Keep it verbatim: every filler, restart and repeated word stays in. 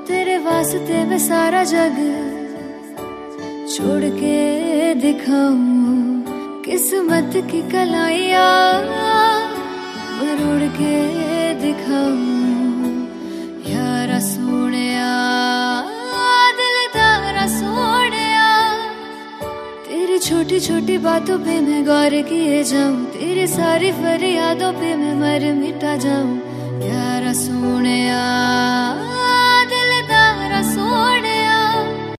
तेरे वास्ते मैं सारा जग छोड़ के दिखाऊं, किस्मत की कलाइयाँ मरोड़ के दिखाऊं। यारा सोनिया दिलदारा सोनिया, तेरी छोटी छोटी बातों पे मैं गौर किए जाऊं, तेरी सारी फरियादों पे मैं मर मिटा जाऊं। यारा सोनिया